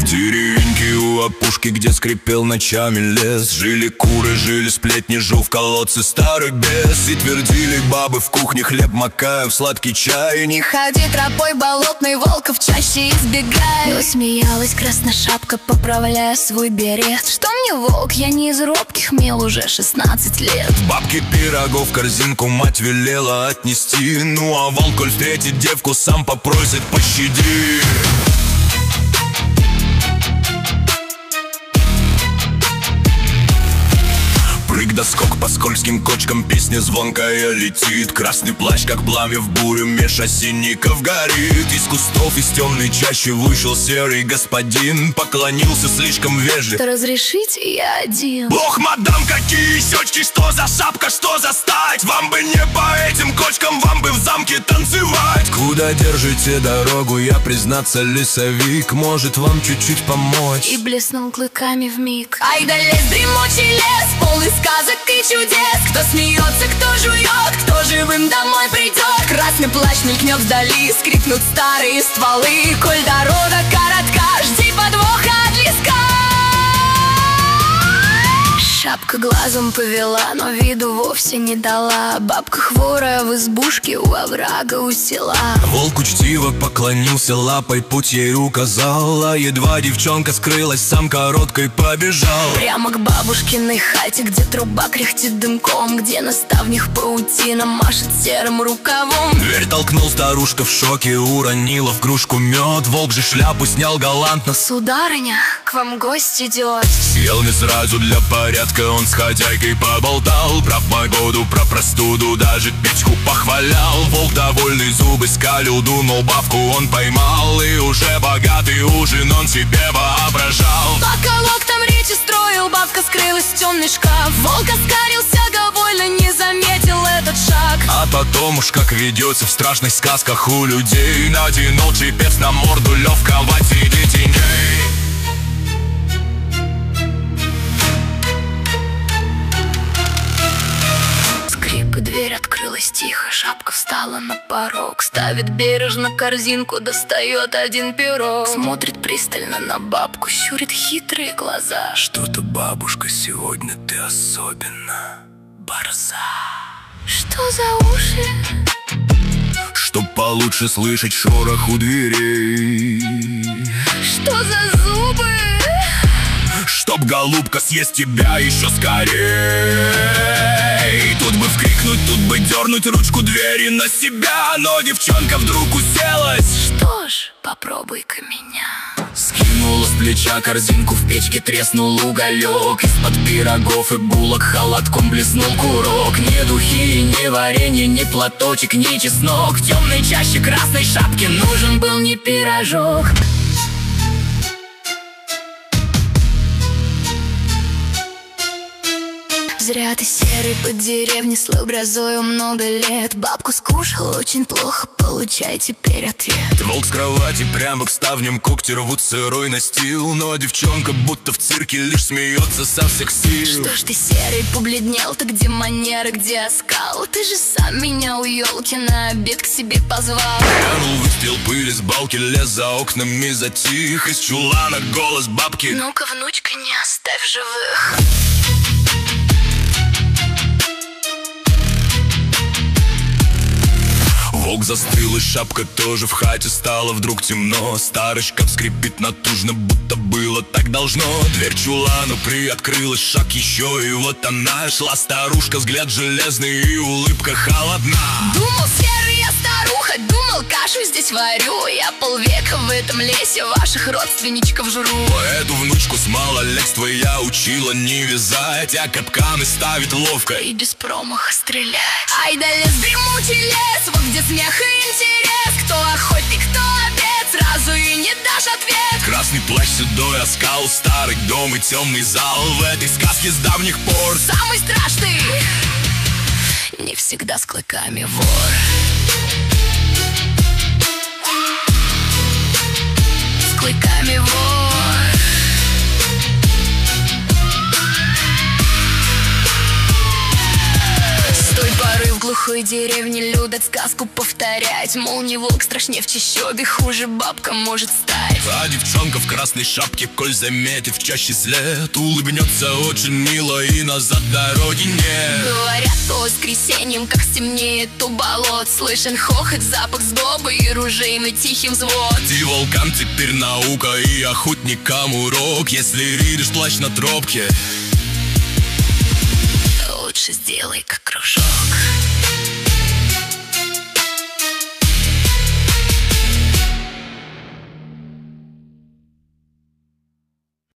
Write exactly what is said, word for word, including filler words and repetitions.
деревеньке у опушки, где скрипел ночами лес, жили куры, жили сплетни, жил в колодце старый бес. И твердили бабы в кухне, хлеб макаем в сладкий чай. Не ходи тропой болотной, волков чаще избегай. Но смеялась красношапка, поправляя свой берет. Что мне волк, я не из робких, мел уже шестнадцать лет. Бабки пирогов в корзинку мать велела отнести. Ну а волк, коль встретит девку, сам попросит пощади. Прыг да скок по скользким кочкам, песня звонкая летит. Красный плащ, как пламя в бурю, меж осинников горит. Из кустов, из темной чащи вышел серый господин. Поклонился слишком вежливо: разрешите, я один. Ох, мадам, какие щечки, что за шапка, что за стать? Вам бы не по этим кочкам, вам бы в замке танцевать. Куда держите дорогу, я, признаться, лесовик. Может вам чуть-чуть помочь? И блеснул клыками вмиг. Ай да лес, дремучий лес, полный сказок и чудес. Кто смеется, кто жует, кто живым домой придет. Красный плащ мелькнет вдали, скрипнут старые стволы. Коль дорога коротка, жди подвоха от леска. Шапка глазом повела, но виду вовсе не дала. Бабка хворая в избушке у оврага у села. Волк учтиво поклонился, лапой путь ей указал. А едва девчонка скрылась, сам короткой побежал прямо к бабушкиной хате, где труба кряхтит дымком, где на ставнях паутина машет серым рукавом. Дверь толкнул, старушка в шоке уронила в кружку мед. Волк же шляпу снял галантно: сударыня, к вам гость идет. Съел не сразу для порядка, он с хозяйкой поболтал. Про погоду, про простуду, даже печку похвалял. Волк довольный зубы скалил, думал, бабку он поймал. И уже богатый ужин он себе воображал. Пока волк там речи строил, бабка скрылась в темный шкаф. Волк оскалился довольно, не заметил этот шаг. А потом уж как ведется в страшных сказках у людей, натянул чепец на морду легкого среди теней. Дверь открылась тихо, шапка встала на порог. Ставит бережно корзинку, достает один пирог. Смотрит пристально на бабку, щурит хитрые глаза. Что-то, бабушка, сегодня ты особенно борза. Что за уши? Чтоб получше слышать шорох у дверей. Что за зубы? Чтоб, голубка, съесть тебя еще скорей. Тут бы вкрикнуть, тут бы дернуть ручку двери на себя, но девчонка вдруг уселась. Что ж, попробуй-ка меня. Скинула с плеча корзинку, в печке треснул уголек. Из-под пирогов и булок холодком блеснул курок. Ни духи, ни варенье, ни платочек, ни чеснок. В темной чаще красной шапки нужен был не пирожок. Зря ты серый по деревне слыл грозою много лет. Бабку скушал очень плохо, получай теперь ответ. Волк с кровати прямо к ставням, когти рвут сырой настил. Но девчонка будто в цирке лишь смеется со всех сил. Что ж ты серый побледнел, ты где манера, где оскал? Ты же сам меня у елки на обед к себе позвал. Глянул выстрел пыли с балки, лес за окнами затих. Из чулана голос бабки: ну-ка, внучка, не оставь живых. Волк застыл, и шапка тоже в хате стало вдруг темно. Старый шкаф скрипит натужно, будто было так должно. Дверь чулана приоткрылась, шаг еще, и вот она шла старушка, взгляд железный и улыбка холодна. Думал, серый я старуха, думал, кашу здесь варю. Я полвека в этом лесе ваших родственничков жру. Эту внучку с малолетства я учила не вязать, а капканы ставить ловко и без промаха стрелять. Ай да лес, дремучий лес, вот где смех и интерес. Кто охотник, кто обед, сразу и не дашь ответ. Красный плащ, седой оскал, старый дом и темный зал. В этой сказке с давних пор самый страшный не всегда с клыками вор. С клыками вор. С той поры в глухой той деревне любят сказку повторять, мол, не волк страшнее в чащобе, хуже бабка может стать. А девчонка в красной шапке, коль заметив чаще след, улыбнется очень мило и назад дороги нет. Говорят, по воскресеньям, как стемнеет у болот, слышен хохот, запах сдобы и ружейный тихий взвод. И волкам теперь наука, и охотникам урок. Если видишь плащ на тропке, лучше сделай как кружок.